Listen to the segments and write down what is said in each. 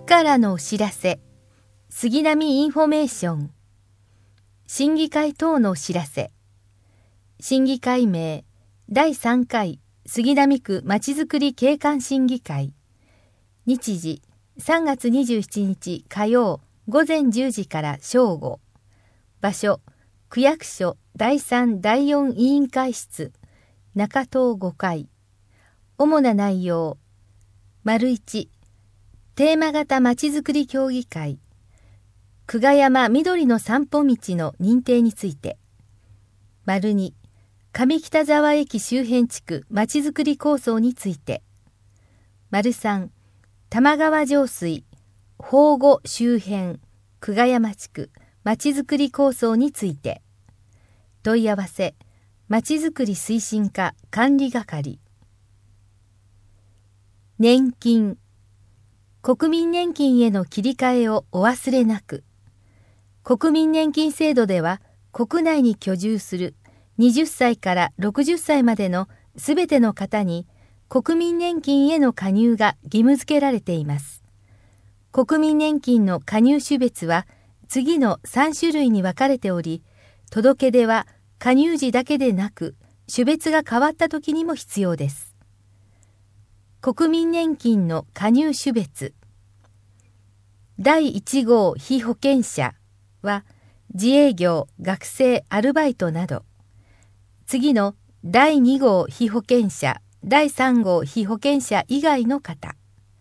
からのお知らせ、杉並インフォメーション、審議会等のお知らせ、審議会名、第3回杉並区まちづくり景観審議会、日時3月27日火曜午前10時から正午、場所、区役所第3第4委員会室、中東5階、主な内容、1、テーマ型まちづくり協議会、久我山緑の散歩道の認定について、2、上北沢駅周辺地区まちづくり構想について、3、玉川上水保護周辺久我山地区まちづくり構想について、問い合わせ、まちづくり推進課管理係。年金、国民年金への切り替えをお忘れなく。国民年金制度では、国内に居住する20歳から60歳までのすべての方に、国民年金への加入が義務付けられています。国民年金の加入種別は、次の3種類に分かれており、届け出は加入時だけでなく、種別が変わった時にも必要です。国民年金の加入種別。第1号被保険者は自営業、学生、アルバイトなど。次の第2号被保険者、第3号被保険者以外の方。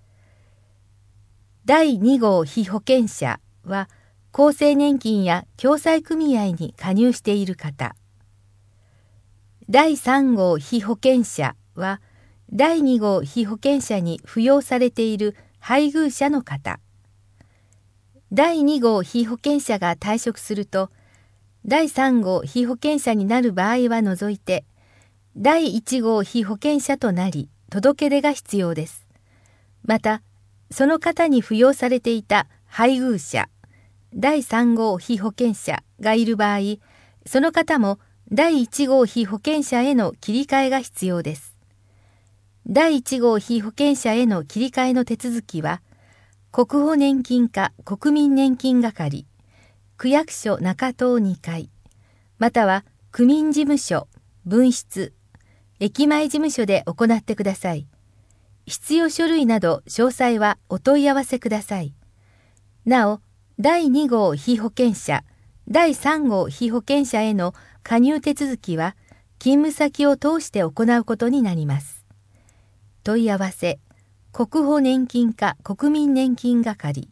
第2号被保険者は厚生年金や共済組合に加入している方。第3号被保険者は第2号被保険者に扶養されている配偶者の方。第2号被保険者が退職すると、第3号被保険者になる場合は除いて、第1号被保険者となり、届け出が必要です。また、その方に扶養されていた配偶者、第3号被保険者がいる場合、その方も第1号被保険者への切り替えが必要です。第1号被保険者への切り替えの手続きは、国保年金課国民年金係、区役所中東2階、または区民事務所、分室、駅前事務所で行ってください。必要書類など詳細はお問い合わせください。なお、第2号被保険者、第3号被保険者への加入手続きは、勤務先を通して行うことになります。問い合わせ、国保年金課国民年金係。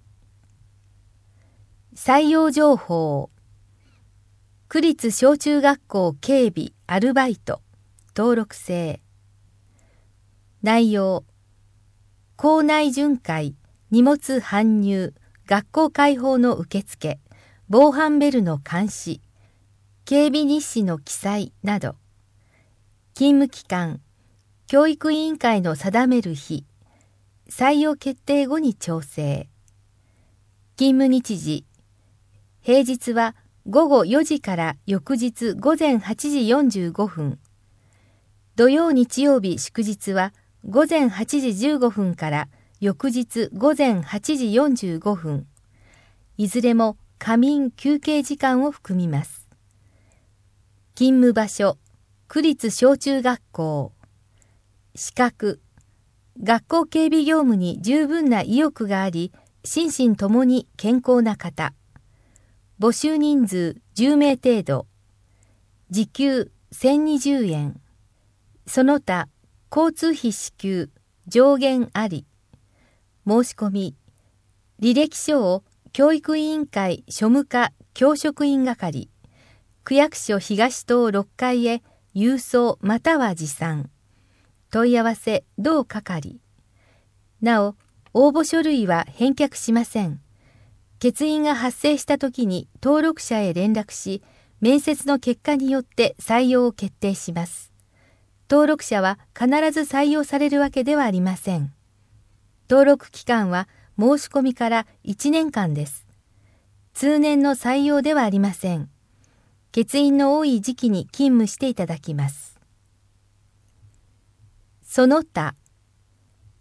採用情報。区立小中学校警備アルバイト登録制。内容。校内巡回、荷物搬入、学校開放の受付、防犯ベルの監視、警備日誌の記載など。勤務期間、教育委員会の定める日、採用決定後に調整。勤務日時、平日は午後4時から翌日午前8時45分。土曜日曜日祝日は午前8時15分から翌日午前8時45分。いずれも仮眠休憩時間を含みます。勤務場所、区立小中学校。資格、学校警備業務に十分な意欲があり、心身ともに健康な方。募集人数10名程度。時給1020円。その他、交通費支給、上限あり。申し込み。履歴書を教育委員会庶務課教職員係、区役所東棟6階へ郵送または持参。問い合わせ同係。なお、応募書類は返却しません。欠員が発生したときに登録者へ連絡し、面接の結果によって採用を決定します。登録者は必ず採用されるわけではありません。登録期間は申し込みから1年間です。通年の採用ではありません。欠員の多い時期に勤務していただきます。その他、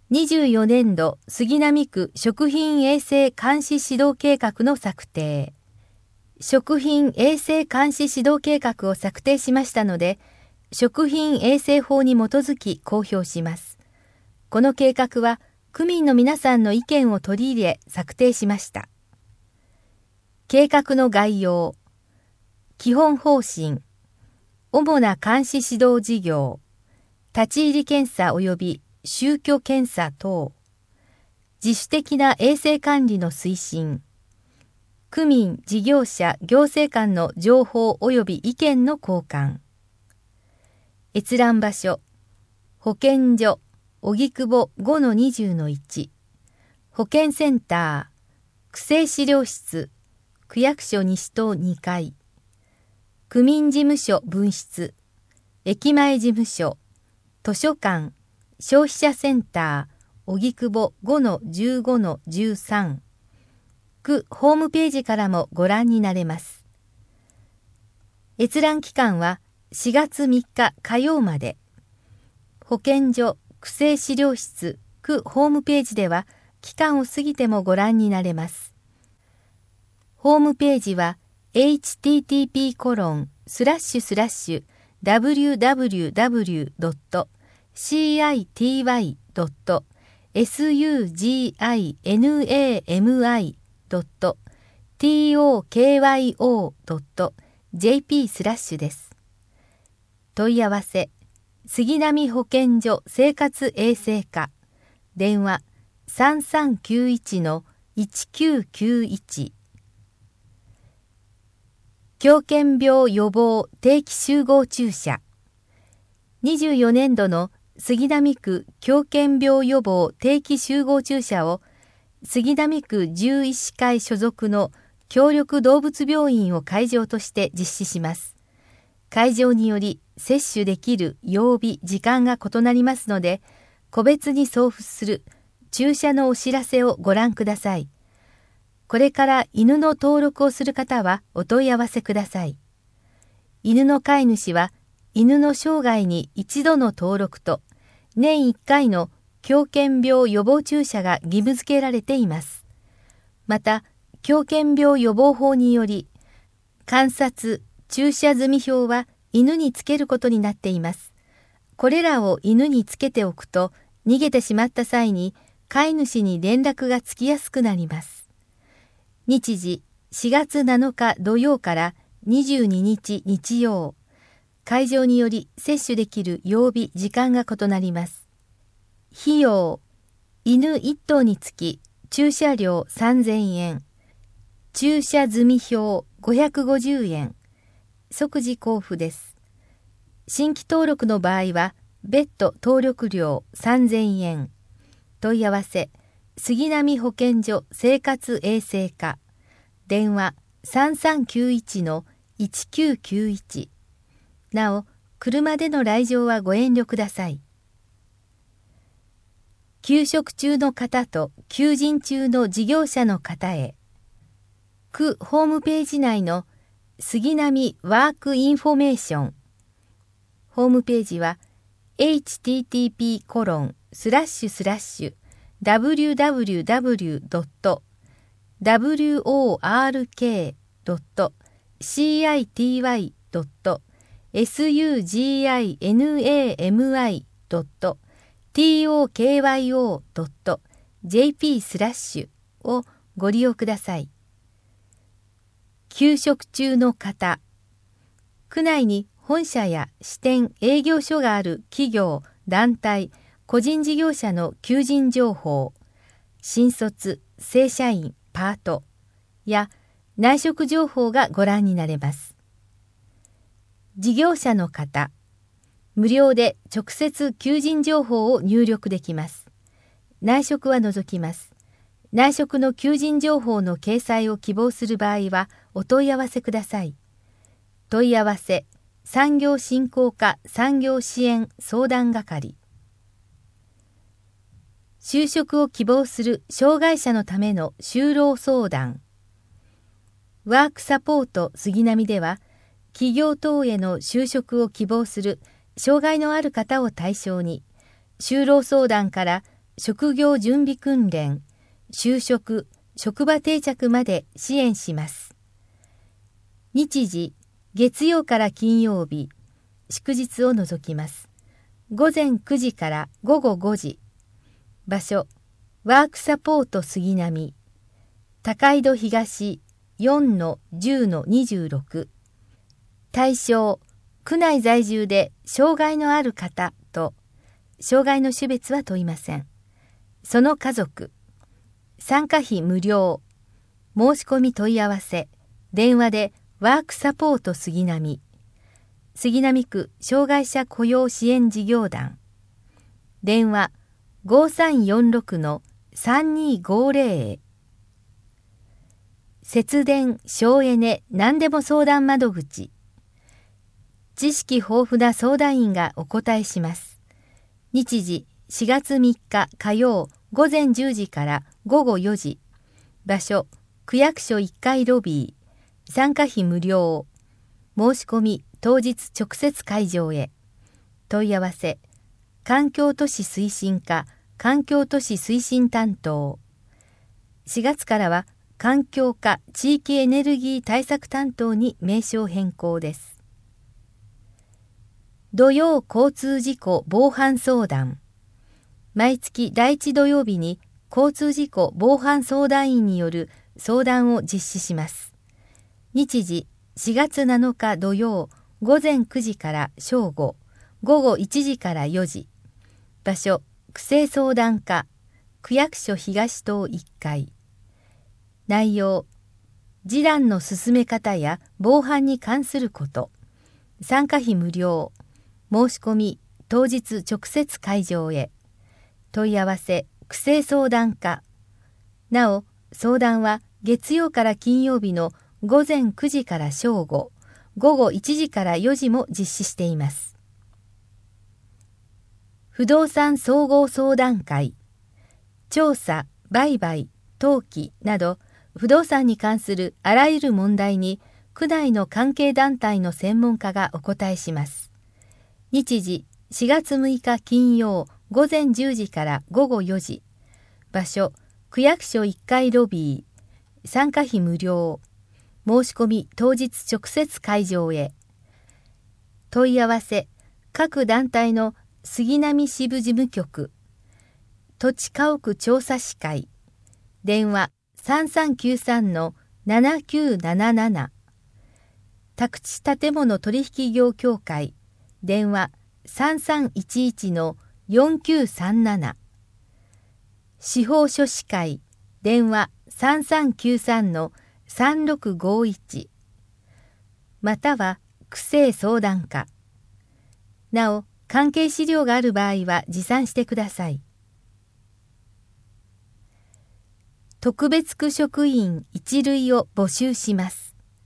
24年度杉並区食品衛生監視指導計画の策定。食品衛生監視指導計画を策定しましたので、食品衛生法に基づき公表します。この計画は区民の皆さんの意見を取り入れ策定しました。計画の概要、基本方針、主な監視指導事業、立ち入り検査及び宗教検査等、自主的な衛生管理の推進、区民、事業者、行政間の情報及び意見の交換。閲覧場所、保健所、荻窪 5-20-1、保健センター、区政資料室、区役所西棟2階、区民事務所分室、駅前事務所、図書館、消費者センター、荻窪 5-15-13、区ホームページからもご覧になれます。閲覧期間は4月3日火曜まで。保健所、区政資料室、区ホームページでは期間を過ぎてもご覧になれます。ホームページは www.suginami.tokyo.jp です。問い合わせ、杉並保健所生活衛生課、電話3391-1991。狂犬病予防定期集合注射。24年度の杉並区狂犬病予防定期集合注射を杉並区獣医師会所属の協力動物病院を会場として実施します。会場により接種できる曜日、時間が異なりますので、個別に送付する注射のお知らせをご覧ください。これから犬の登録をする方はお問い合わせください。犬の飼い主は犬の生涯に一度の登録と年1回の狂犬病予防注射が義務付けられています。また、狂犬病予防法により、観察、注射済表は犬につけることになっています。これらを犬につけておくと、逃げてしまった際に飼い主に連絡がつきやすくなります。日時4月7日土曜から22日日曜。会場により接種できる曜日、時間が異なります。費用、犬1頭につき注射料3000円、注射済表550円、即時交付です。新規登録の場合は別途登録料3000円。問い合わせ、杉並保健所生活衛生課、電話3391-1991。なお、車での来場はご遠慮ください。休職中の方と求人中の事業者の方へ、区ホームページ内の杉並ワークインフォメーション。ホームページは www.work.suginami.tokyo.jp/ をご利用ください。休職中の方、区内に本社や支店、営業所がある企業、団体、個人事業者の求人情報、新卒、正社員、パートや内職情報がご覧になれます。事業者の方、無料で直接求人情報を入力できます。内職は除きます。内職の求人情報の掲載を希望する場合はお問い合わせください。問い合わせ、産業振興課産業支援相談係。就職を希望する障害者のための就労相談。ワークサポート杉並では、企業等への就職を希望する障害のある方を対象に、就労相談から職業準備訓練、就職、職場定着まで支援します。日時、月曜から金曜日、祝日を除きます。午前9時から午後5時。場所、ワークサポート杉並。高井戸東 4-10-26。対象、区内在住で障害のある方と、障害の種別は問いません。その家族。参加費無料。申し込み問い合わせ。電話でワークサポート杉並。杉並区障害者雇用支援事業団。電話 5346-3250 へ。節電、省エネ、何でも相談窓口。知識豊富な相談員がお答えします。日時、4月3日火曜午前10時から午後4時。場所、区役所1階ロビー。参加費無料。申し込み、当日直接会場へ。問い合わせ、環境都市推進課、環境都市推進担当。4月からは、環境課地域エネルギー対策担当に名称変更です。土曜交通事故防犯相談。毎月第1土曜日に交通事故防犯相談員による相談を実施します。日時、4月7日土曜午前9時から正午、午後1時から4時。場所、区政相談課、区役所東棟1階。内容、示談の進め方や防犯に関すること。参加費無料。申し込み、当日直接会場へ。問い合わせ、区政相談課。なお、相談は月曜から金曜日の午前9時から正午、午後1時から4時も実施しています。不動産総合相談会。調査、売買、登記など、不動産に関するあらゆる問題に、区内の関係団体の専門家がお答えします。日時、4月6日金曜午前10時から午後4時。場所、区役所1階ロビー。参加費無料。申し込み当日直接会場へ。問い合わせ、各団体の杉並支部事務局。土地家屋調査士会。電話 3393-7977。宅地建物取引業協会。電話 3311-4937。司法書士会。電話 3393-3651。または区政相談課。なお、関係資料がある場合は持参してください。特別区職員一類を募集します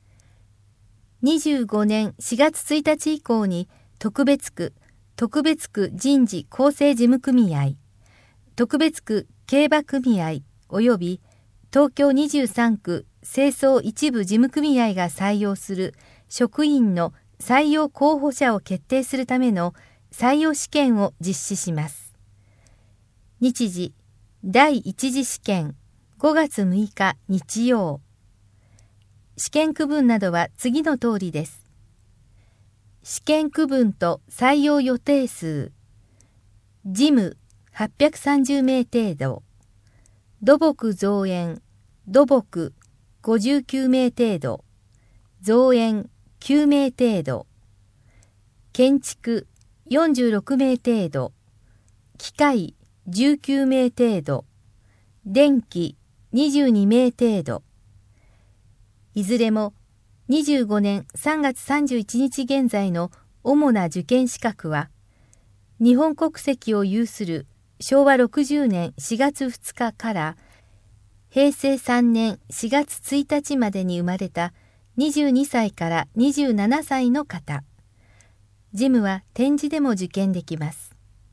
。25年4月1日以降に特別区人事構成事務組合、特別区競馬組合及び東京23区清掃一部事務組合が採用する職員の採用候補者を決定するための採用試験を実施します。日時、第一次試験5月6日日曜。試験区分などは次の通りです。試験区分と採用予定数。事務830名程度。土木造園、土木59名程度。造園9名程度。建築46名程度。機械19名程度。電気22名程度。いずれも25年3月31日現在の主な受験資格は、日本国籍を有する昭和60年4月2日から平成3年4月1日までに生まれた22歳から27歳の方。事務は展示でも受験できます。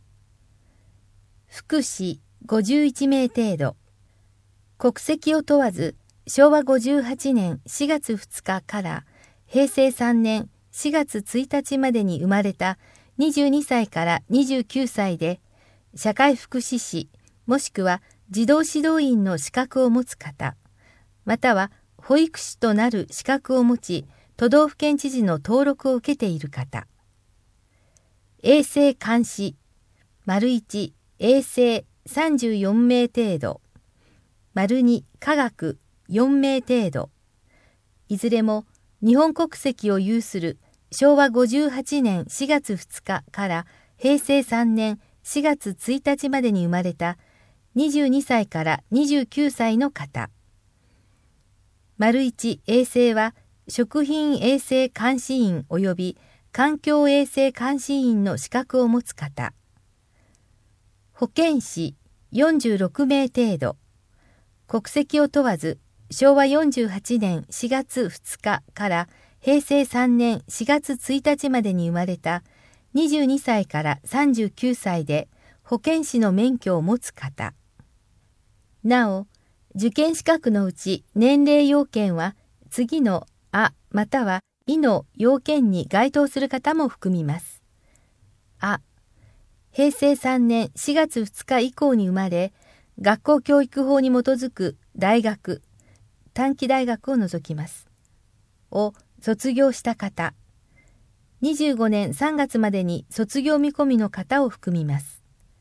福祉51名程度。国籍を問わず、昭和58年4月2日から平成3年4月1日までに生まれた22歳から29歳で、社会福祉士もしくは児童指導員の資格を持つ方、または保育士となる資格を持ち、都道府県知事の登録を受けている方。衛生監視、1、衛生34名程度、2、科学4名程度。いずれも日本国籍を有する昭和58年4月2日から平成3年4月1日までに生まれた22歳から29歳の方。1、衛生は食品衛生監視員及び環境衛生監視員の資格を持つ方。保健師46名程度。国籍を問わず昭和48年4月2日から平成3年4月1日までに生まれた22歳から39歳で保健師の免許を持つ方。なお、受験資格のうち年齢要件は次のあまたはいの要件に該当する方も含みます。あ、平成3年4月2日以降に生まれ、学校教育法に基づく大学、短期大学を除きます。を卒業した方。25年3月までに卒業見込みの方を含みます。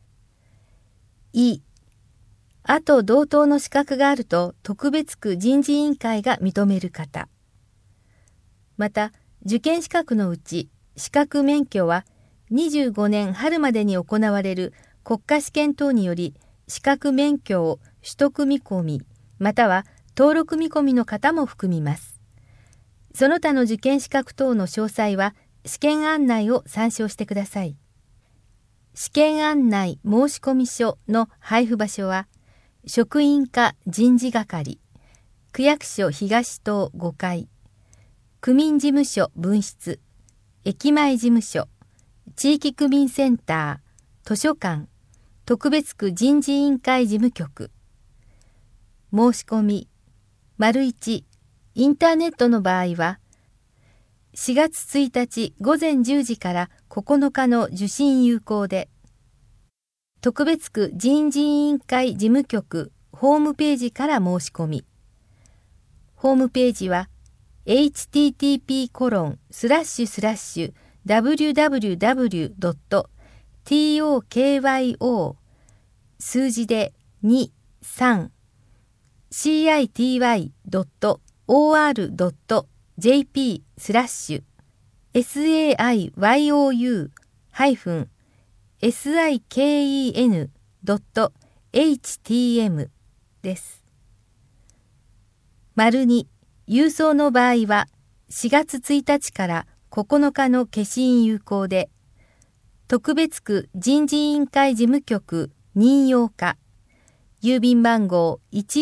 あと同等の資格があると特別区人事委員会が認める方。また、受験資格のうち資格免許は25年春までに行われる国家試験等により資格免許を取得見込み、または登録見込みの方も含みます。その他の受験資格等の詳細は試験案内を参照してください。試験案内申込書の配布場所は、職員課人事係、区役所東棟5階、区民事務所分室、駅前事務所、地域区民センター、図書館、特別区人事委員会事務局。申し込み、1、インターネットの場合は、4月1日午前10時から9日の受信有効で、特別区人事委員会事務局ホームページから申し込み。ホームページは http://www.tokyo 数字で23CITY.OR.jp/SAIYOU-siken.htm です。2、郵送の場合は4月1日から9日の消印有効で、特別区人事委員会事務局任用課、郵便番号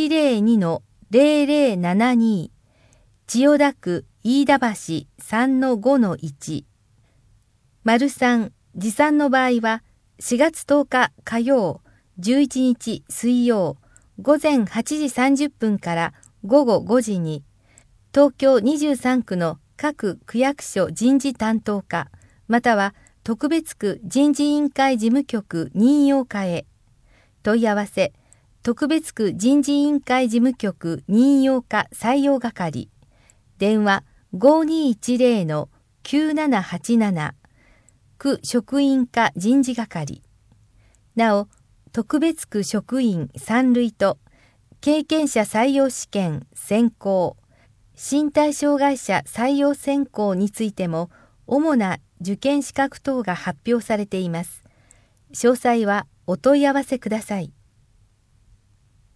102-0072、千代田区飯田橋 3-5-1。3、持参の場合は4月10日火曜、11日水曜、午前8時30分から午後5時に、東京23区の各区役所人事担当課、または特別区人事委員会事務局任用課へ。問い合わせ、特別区人事委員会事務局任用課採用係。電話 5210-9787。区職員課人事係。なお、特別区職員3類と、経験者採用試験選考、身体障害者採用選考についても、主な受験資格等が発表されています。詳細はお問い合わせください。